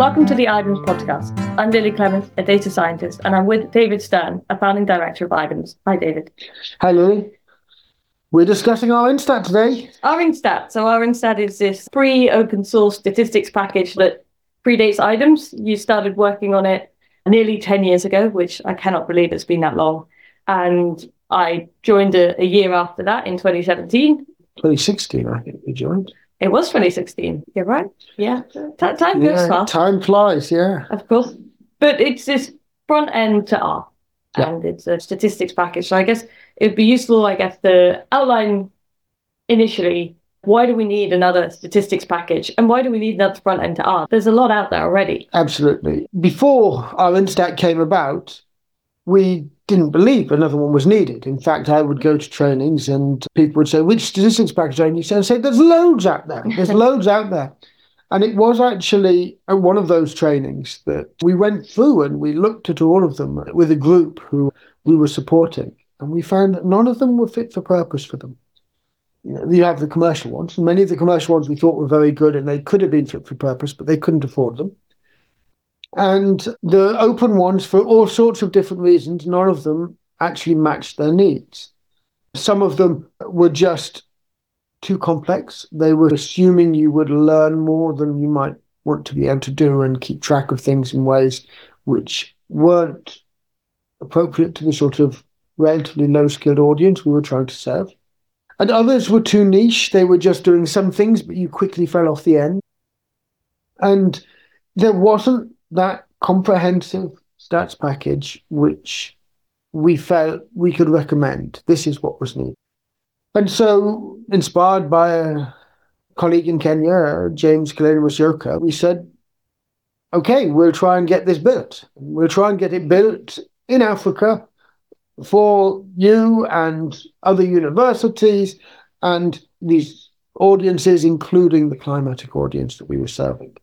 Welcome to the IDEMS podcast. I'm Lily Clement, a data scientist, and I'm with David Stern, a founding director of IDEMS. Hi, David. Hi, Lily. We're discussing RNStat today. RNStat. So RNStat is this free open source statistics package that predates IDEMS. You started working on it nearly 10 years ago, which I cannot believe it's been that long. And I joined a year after that in 2017. 2016, I think we joined. It was 2016. You're right. Yeah. Time goes fast. Time flies, yeah. Of course. But it's this front end to R. And it's a statistics package. So I guess it would be useful, to outline initially, why do we need another statistics package? And why do we need another front end to R? There's a lot out there already. Absolutely. Before RNStat came about, we didn't believe another one was needed. In fact, I would go to trainings and people would say, which statistics package are you using? I'd say, there's loads out there. There's loads out there. And it was actually at one of those trainings that we went through and we looked at all of them with a group who we were supporting. And we found that none of them were fit for purpose for them. You have the commercial ones. And many of the commercial ones we thought were very good and they could have been fit for purpose, but they couldn't afford them. And the open ones, for all sorts of different reasons, none of them actually matched their needs. Some of them were just too complex. They were assuming you would learn more than you might want to be able to do and keep track of things in ways which weren't appropriate to the sort of relatively low-skilled audience we were trying to serve. And others were too niche. They were just doing some things, but you quickly fell off the end. And there wasn't that comprehensive stats package which we felt we could recommend. This is what was needed. And so, inspired by a colleague in Kenya, James Kalena Musyoka, we said, okay, we'll try and get this built. We'll try and get it built in Africa for you and other universities and these audiences, including the climatic audience that we were serving.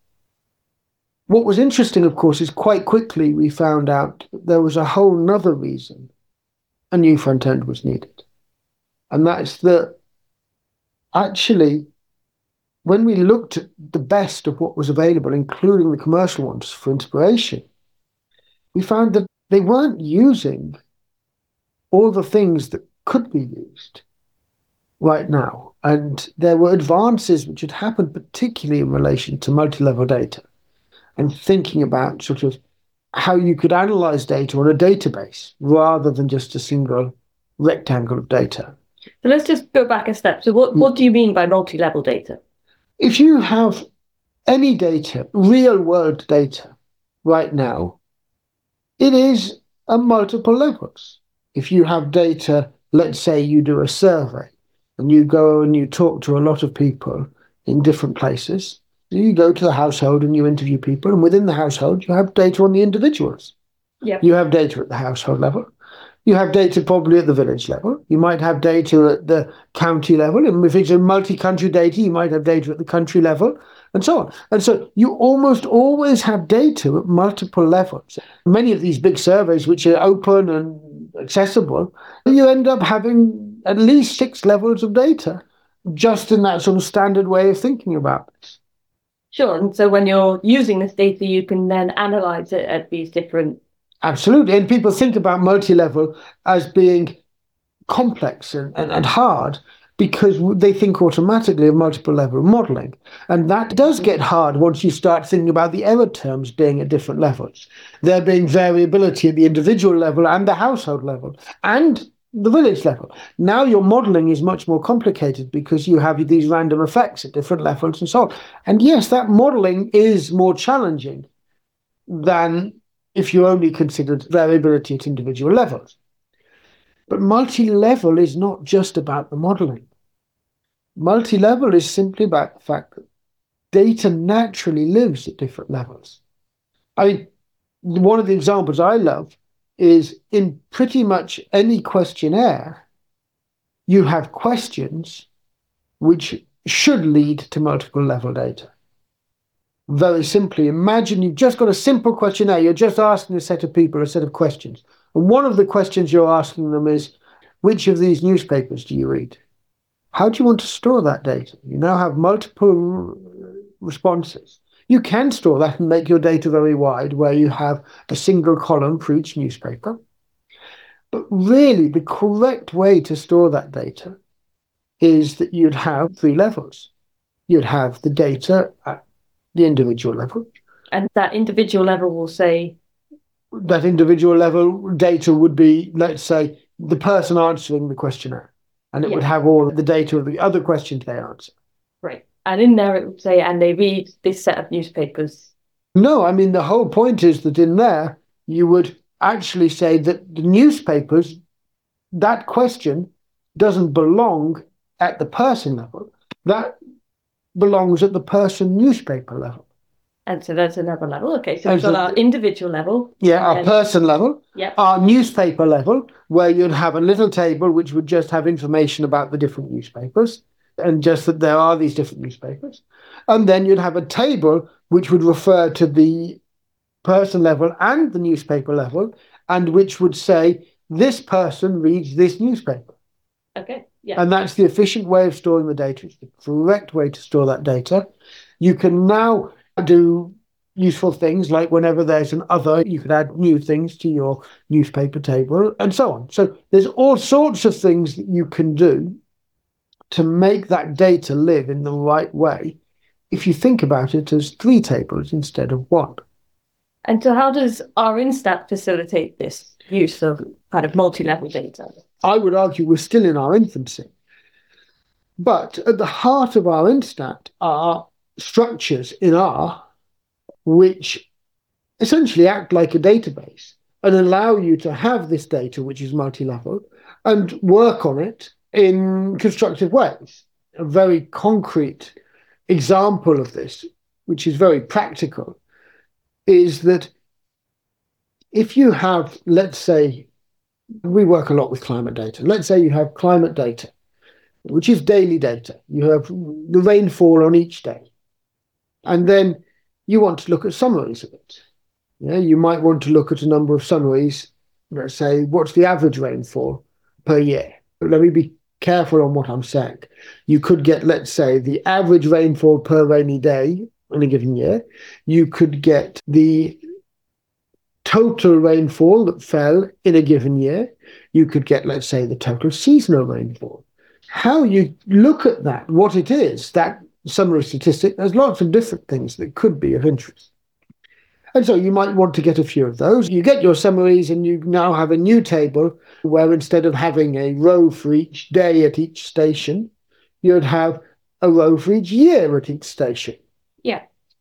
What was interesting, of course, is quite quickly we found out that there was a whole nother reason a new front end was needed. And that's that actually, when we looked at the best of what was available, including the commercial ones for inspiration, we found that they weren't using all the things that could be used right now. And there were advances which had happened, particularly in relation to multi-level data and thinking about sort of how you could analyze data on a database rather than just a single rectangle of data. So let's just go back a step. So what do you mean by multi-level data? If you have any data, real-world data right now, it is at multiple levels. If you have data, let's say you do a survey and you go and you talk to a lot of people in different places, you go to the household and you interview people, and within the household, you have data on the individuals. Yep. You have data at the household level. You have data probably at the village level. You might have data at the county level. And if it's a multi-country data, you might have data at the country level, and so on. And so you almost always have data at multiple levels. Many of these big surveys, which are open and accessible, you end up having at least 6 levels of data just in that sort of standard way of thinking about this. Sure. And so when you're using this data, you can then analyze it at these different... Absolutely. And people think about multi-level as being complex and hard because they think automatically of multiple level modeling. And that does get hard once you start thinking about the error terms being at different levels. There being variability at the individual level and the household level and the village level. Now your modeling is much more complicated because you have these random effects at different levels and so on. And yes, that modeling is more challenging than if you only considered variability at individual levels. But multi-level is not just about the modeling. Multi-level is simply about the fact that data naturally lives at different levels. I mean, one of the examples I love is in pretty much any questionnaire, you have questions which should lead to multiple level data. Very simply, imagine you've just got a simple questionnaire. You're just asking a set of people a set of questions. And one of the questions you're asking them is, which of these newspapers do you read? How do you want to store that data? You now have multiple responses. You can store that and make your data very wide, where you have a single column for each newspaper. But really, the correct way to store that data is that you'd have three levels. You'd have the data at the individual level. And that individual level will say? That individual level data would be, let's say, the person answering the questionnaire. And it would have all the data of the other questions they answer. Right. And in there it would say, and they read this set of newspapers. No, I mean, the whole point is that in there, you would actually say that the newspapers, that question doesn't belong at the person level. That belongs at the person newspaper level. And so that's another level. Okay, so we've got our individual level. Yeah, our person level. Yeah. Our newspaper level, where you'd have a little table which would just have information about the different newspapers, and just that there are these different newspapers. And then you'd have a table which would refer to the person level and the newspaper level, and which would say, this person reads this newspaper. Okay, yeah. And that's the efficient way of storing the data. It's the correct way to store that data. You can now do useful things, like whenever there's an other, you could add new things to your newspaper table, and so on. So there's all sorts of things that you can do to make that data live in the right way, if you think about it as three tables instead of one. And so how does RInStat facilitate this use of kind of multi-level data? I would argue we're still in our infancy. But at the heart of RInStat are structures in R which essentially act like a database and allow you to have this data, which is multi-level, and work on it in constructive ways. A very concrete example of this, which is very practical, is that if you have, let's say, we work a lot with climate data. Let's say you have climate data, which is daily data. You have the rainfall on each day. And then you want to look at summaries of it. Yeah, you might want to look at a number of summaries. Let's say, what's the average rainfall per year? Let me be careful on what I'm saying. You could get, let's say, the average rainfall per rainy day in a given year. You could get the total rainfall that fell in a given year. You could get, let's say, the total seasonal rainfall. How you look at that, what it is, that summary statistic, there's lots of different things that could be of interest. And so you might want to get a few of those. You get your summaries and you now have a new table where instead of having a row for each day at each station, you'd have a row for each year at each station. Yeah.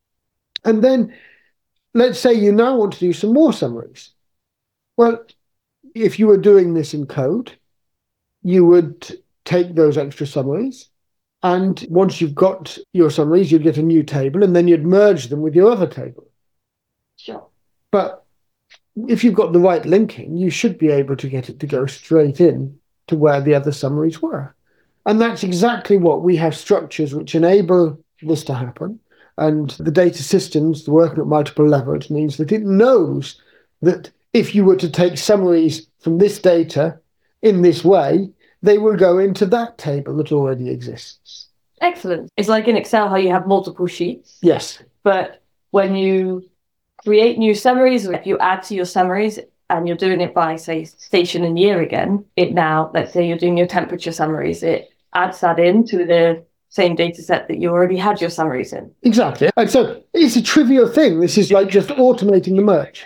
And then let's say you now want to do some more summaries. Well, if you were doing this in code, you would take those extra summaries, and once you've got your summaries, you'd get a new table, and then you'd merge them with your other table. Sure. But if you've got the right linking, you should be able to get it to go straight in to where the other summaries were. And that's exactly what we have, structures which enable this to happen. And the data systems, working at multiple levels, means that it knows that if you were to take summaries from this data in this way, they will go into that table that already exists. Excellent. It's like in Excel how you have multiple sheets. Yes. But when you create new summaries, or if you add to your summaries and you're doing it by, say, station and year again, it now, let's say you're doing your temperature summaries, it adds that into the same data set that you already had your summaries in. Exactly. And so it's a trivial thing. This is like just automating the merge.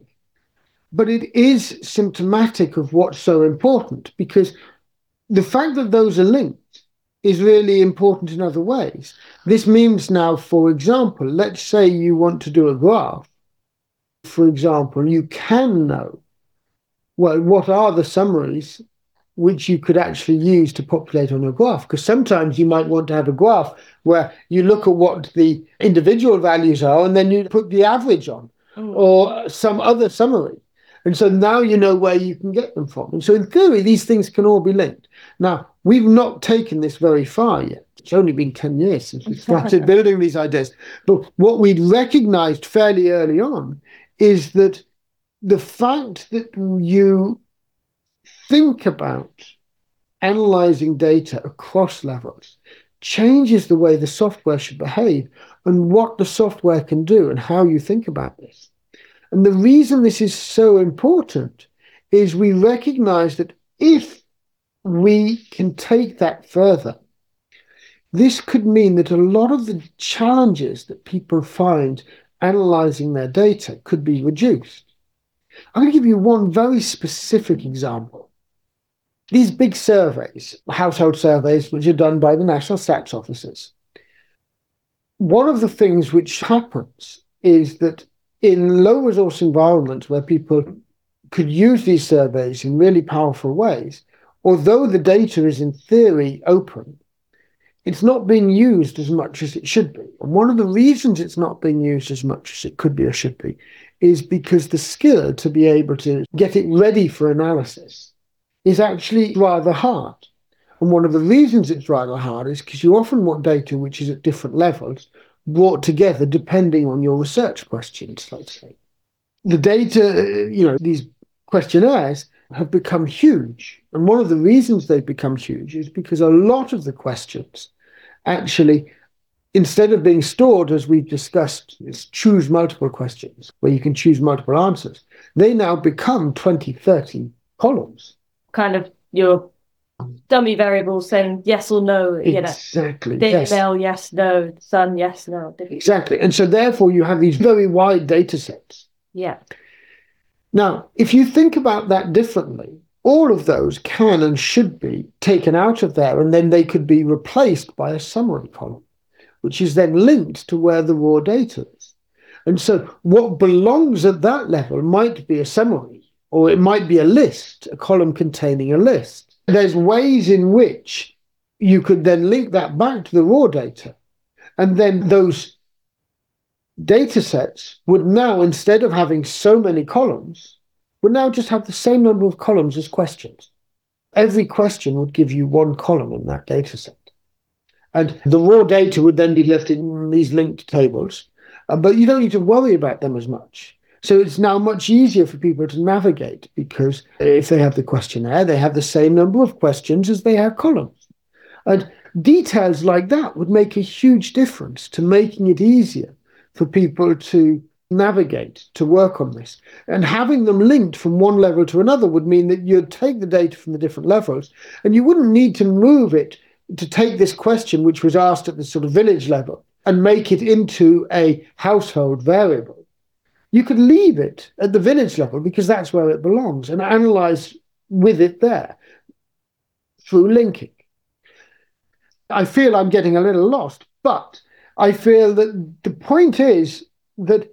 But it is symptomatic of what's so important, because the fact that those are linked is really important in other ways. This means now, for example, let's say you want to do a graph. For example, you can know, well, what are the summaries which you could actually use to populate on your graph? Because sometimes you might want to have a graph where you look at what the individual values are and then you put the average on, or some other summary. And so now you know where you can get them from. And so in theory, these things can all be linked. Now, we've not taken this very far yet. It's only been 10 years since we started building these ideas. But what we'd recognized fairly early on is that the fact that you think about analyzing data across levels changes the way the software should behave and what the software can do and how you think about this. And the reason this is so important is we recognize that if we can take that further, this could mean that a lot of the challenges that people find analyzing their data could be reduced. I'm going to give you one very specific example. These big surveys, household surveys, which are done by the national stats offices, one of the things which happens is that in low resource environments where people could use these surveys in really powerful ways, although the data is in theory open, it's not being used as much as it should be. And one of the reasons it's not being used as much as it could be or should be is because the skill to be able to get it ready for analysis is actually rather hard. And one of the reasons it's rather hard is because you often want data which is at different levels brought together depending on your research questions, let's say. The data, these questionnaires have become huge. And one of the reasons they've become huge is because a lot of the questions actually, instead of being stored, as we've discussed, is choose multiple questions, where you can choose multiple answers, they now become 20, 30 columns. Kind of your dummy variables saying yes or no. Exactly. Female, yes, no. Son, yes, no. Exactly. And so therefore you have these very wide data sets. Yeah. Now, if you think about that differently, all of those can and should be taken out of there, and then they could be replaced by a summary column, which is then linked to where the raw data is. And so what belongs at that level might be a summary, or it might be a list, a column containing a list. There's ways in which you could then link that back to the raw data. And then those data sets would now, instead of having so many columns, would now just have the same number of columns as questions. Every question would give you one column in that data set. And the raw data would then be left in these linked tables, but you don't need to worry about them as much. So it's now much easier for people to navigate, because if they have the questionnaire, they have the same number of questions as they have columns. And details like that would make a huge difference to making it easier for people to navigate, to work on this. And having them linked from one level to another would mean that you'd take the data from the different levels, and you wouldn't need to move it to take this question, which was asked at the sort of village level, and make it into a household variable. You could leave it at the village level because that's where it belongs, and analyze with it there through linking. I feel I'm getting a little lost, but I feel that the point is that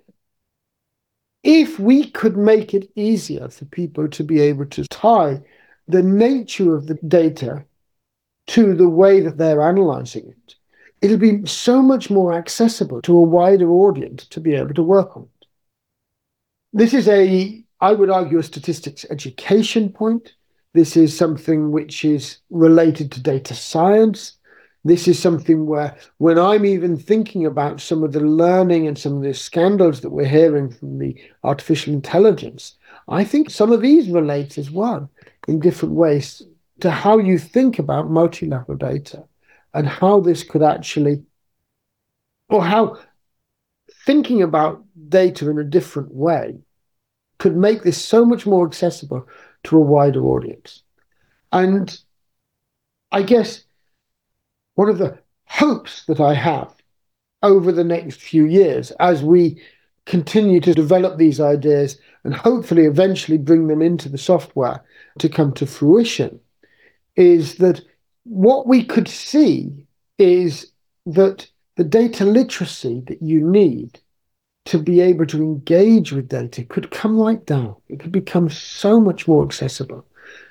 if we could make it easier for people to be able to tie the nature of the data to the way that they're analyzing it, it'll be so much more accessible to a wider audience to be able to work on it. This is I would argue, a statistics education point. This is something which is related to data science. This is something where, when I'm even thinking about some of the learning and some of the scandals that we're hearing from the artificial intelligence, I think some of these relate as well in different ways to how you think about multi-level data, and how this could actually, or how thinking about data in a different way could make this so much more accessible to a wider audience. And I guess one of the hopes that I have over the next few years, as we continue to develop these ideas and hopefully eventually bring them into the software to come to fruition, is that what we could see is that the data literacy that you need to be able to engage with data could come right down. It could become so much more accessible.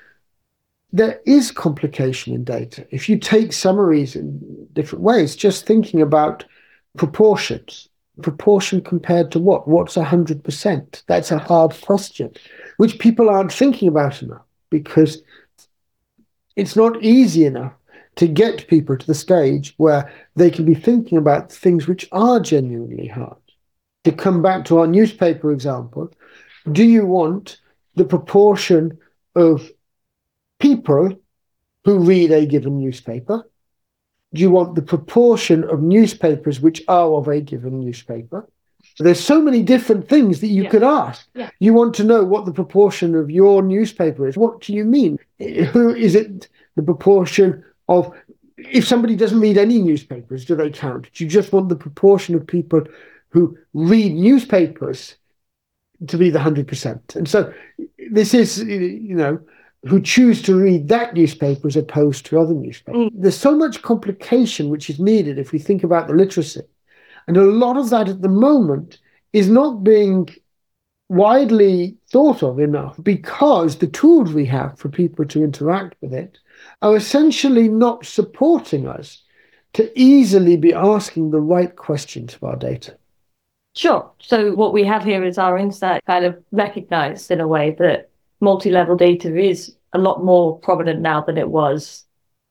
There is complication in data. If you take summaries in different ways, just thinking about proportions, proportion compared to what? What's 100%? That's a hard question, which people aren't thinking about enough, because it's not easy enough to get people to the stage where they can be thinking about things which are genuinely hard. To come back to our newspaper example, do you want the proportion of people who read a given newspaper Do you want the proportion of newspapers which are of a given newspaper? There's so many different things that you could ask. Yeah. You want to know what the proportion of your newspaper is. What do you mean? Who is it? The proportion of, if somebody doesn't read any newspapers, do they count? Do you just want the proportion of people who read newspapers to be the 100%? And so this is, who choose to read that newspaper as opposed to other newspapers. There's so much complication which is needed if we think about the literacy. And a lot of that at the moment is not being widely thought of enough because the tools we have for people to interact with it are essentially not supporting us to easily be asking the right questions of our data. Sure. So what we have here is our insight kind of recognized in a way that multi-level data is a lot more prominent now than it was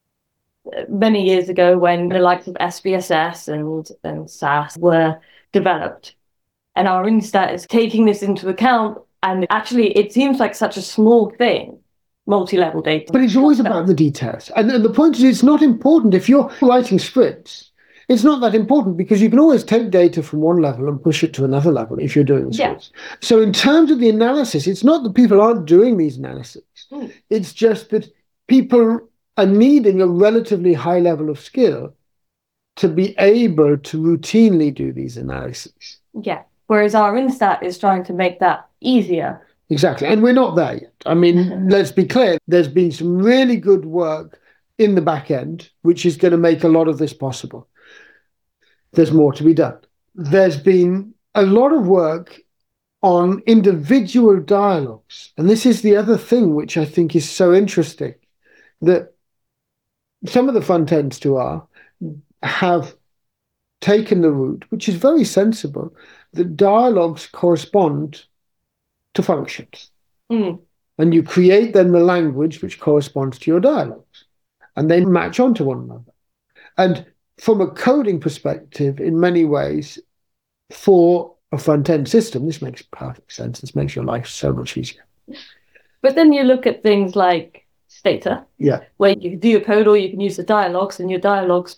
many years ago when the likes of SPSS and SAS were developed. And our Instat is taking this into account. And actually, it seems like such a small thing, multi-level data. But it's always about the details. And the point is, it's not important. If you're writing scripts, it's not that important because you can always take data from one level and push it to another level if you're doing scripts. Yeah. So in terms of the analysis, it's not that people aren't doing these analyses. It's just that people are needing a relatively high level of skill to be able to routinely do these analyses. Yeah. Whereas our Instat is trying to make that easier. Exactly. And we're not there yet. I mean, let's be clear. There's been some really good work in the back end, which is going to make a lot of this possible. There's more to be done. There's been a lot of work on individual dialogues. And this is the other thing which I think is so interesting, that some of the front ends to R have taken the route, which is very sensible, that dialogues correspond to functions. And you create then the language which corresponds to your dialogues. And they match onto one another. And from a coding perspective, in many ways, for a front-end system, this makes perfect sense. This makes your life so much easier. But then you look at things like Stata, where you can do your code or you can use the dialogues, and your dialogues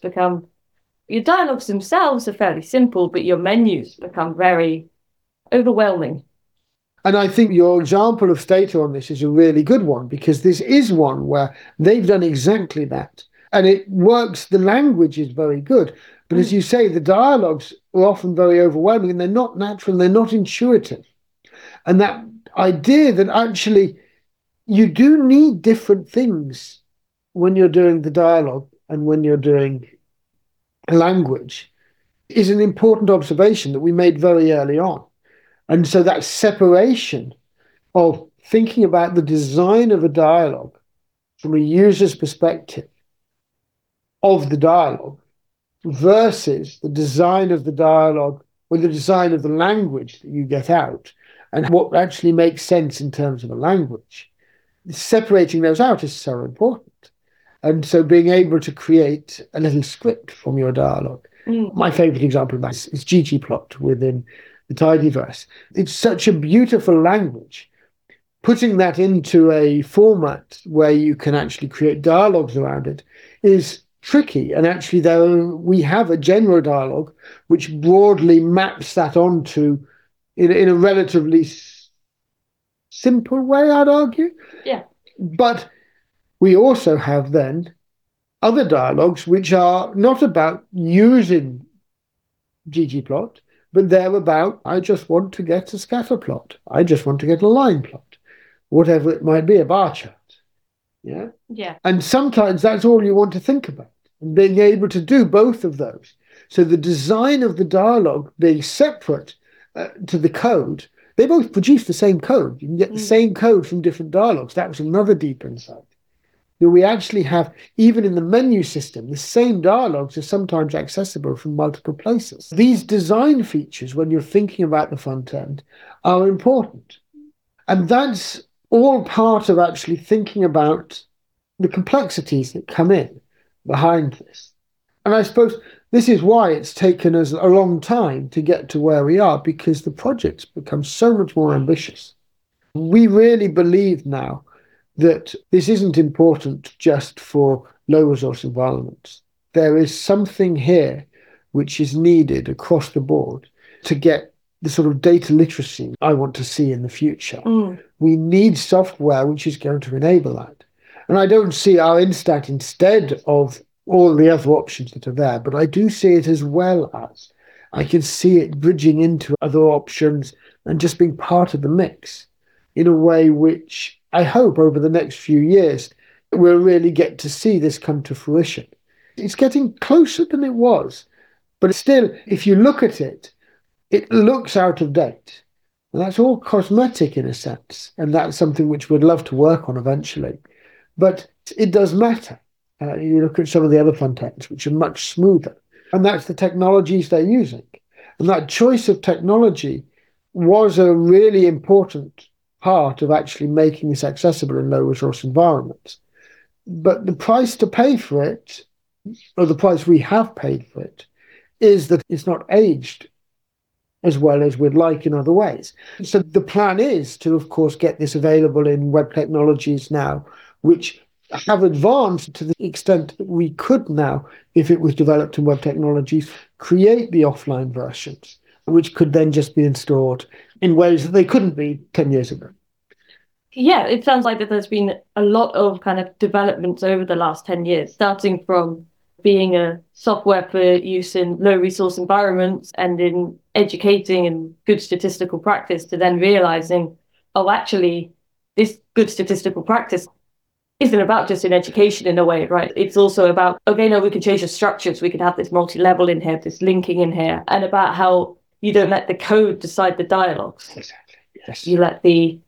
themselves are fairly simple, but your menus become very overwhelming. And I think your example of Stata on this is a really good one, because this is one where they've done exactly that. And it works, the language is very good. But as you say, the dialogues are often very overwhelming and they're not natural, they're not intuitive. And that idea that actually you do need different things when you're doing the dialogue and when you're doing language is an important observation that we made very early on. And so that separation of thinking about the design of a dialogue from a user's perspective of the dialogue versus the design of the dialogue or the design of the language that you get out and what actually makes sense in terms of a language. Separating those out is so important. And so being able to create a little script from your dialogue. My favorite example of that is ggplot within the Tidyverse. It's such a beautiful language. Putting that into a format where you can actually create dialogues around it is tricky. And actually, though, we have a general dialogue which broadly maps that onto in a relatively simple way, I'd argue. Yeah. But we also have then other dialogues which are not about using ggplot, but they're about, I just want to get a scatter plot. I just want to get a line plot, whatever it might be, a bar chart. Yeah. Yeah. And sometimes that's all you want to think about, and being able to do both of those. So the design of the dialogue being separate to the code, they both produce the same code. You can get the same code from different dialogues. That was another deep insight. We actually have, even in the menu system, the same dialogues are sometimes accessible from multiple places. These design features, when you're thinking about the front end, are important. And that's all part of actually thinking about the complexities that come in behind this. And I suppose this is why it's taken us a long time to get to where we are, because the project's become so much more ambitious. We really believe now that this isn't important just for low resource environments. there is something here which is needed across the board to get the sort of data literacy I want to see in the future. We need software which is going to enable that. And I don't see our Instat instead of all the other options that are there, but I do see it as well as. I can see it bridging into other options and just being part of the mix in a way which I hope over the next few years we'll really get to see this come to fruition. It's getting closer than it was, but still, if you look at it, it looks out of date. And that's all cosmetic in a sense, and that's something which we'd love to work on eventually. But it does matter. You look at some of the other front ends, which are much smoother, and that's the technologies they're using. And that choice of technology was a really important part of actually making this accessible in low-resource environments. But the price to pay for it, or the price we have paid for it, is that it's not aged as well as we'd like in other ways. So the plan is to, of course, get this available in web technologies now, which have advanced to the extent that we could now, if it was developed in web technologies, create the offline versions, which could then just be installed in ways that they couldn't be 10 years ago. Yeah, it sounds like that there's been a lot of kind of developments over the last 10 years, starting from being a software for use in low resource environments and in educating and good statistical practice, to then realizing, oh, actually, this good statistical practice isn't about just in education in a way, right? It's also about, okay, no, we can change the structures. We can have this multi-level in here, this linking in here, and about how you don't let the code decide the dialogues. Exactly. Yes. You let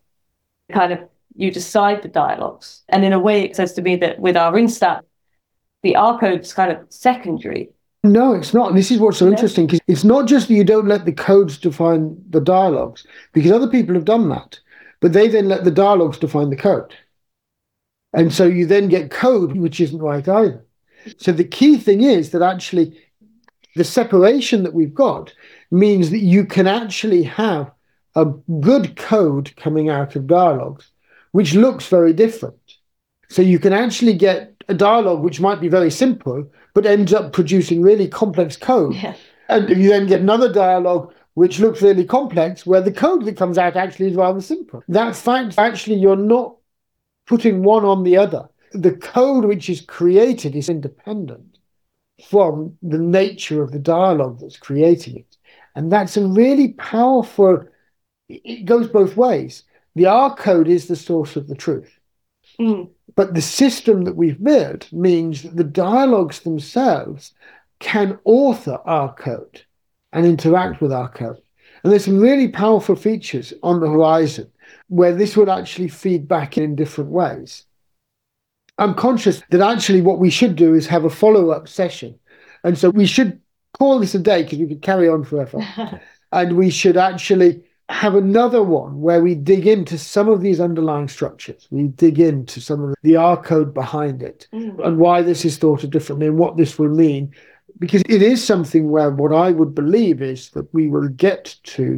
you decide the dialogues. And in a way, it says to me that with our Instat, the R code's kind of secondary. No, it's not. This is what's so interesting, because it's not just that you don't let the codes define the dialogues, because other people have done that, but they then let the dialogues define the code. And so you then get code which isn't right either. So the key thing is that actually the separation that we've got means that you can actually have a good code coming out of dialogues, which looks very different. So you can actually get a dialogue which might be very simple, but ends up producing really complex code. Yeah. And you then get another dialogue which looks really complex, where the code that comes out actually is rather simple. That fact, actually, you're not putting one on the other. The code which is created is independent from the nature of the dialogue that's creating it. And that's a really powerful, it goes both ways. The R code is the source of the truth. But the system that we've built means that the dialogues themselves can author our code and interact with our code. And there's some really powerful features on the horizon where this would actually feed back in different ways. I'm conscious that actually what we should do is have a follow-up session. And so we should call this a day, because we could carry on forever. And we should actually have another one where we dig into some of these underlying structures. We dig into some of the R code behind it and why this is thought of differently and what this will mean. Because it is something where what I would believe is that we will get to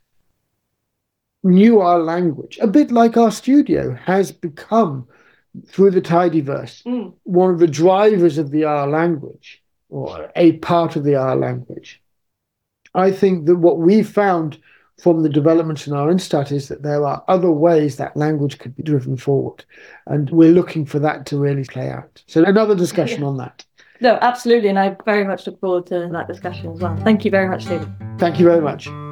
new R language, a bit like RStudio has become through the Tidyverse, one of the drivers of the R language, or a part of the R language. I think that what we found from the developments in our Instat is that there are other ways that language could be driven forward. And we're looking for that to really play out. So another discussion on that. No, absolutely. And I very much look forward to that discussion as well. Thank you very much, David. Thank you very much.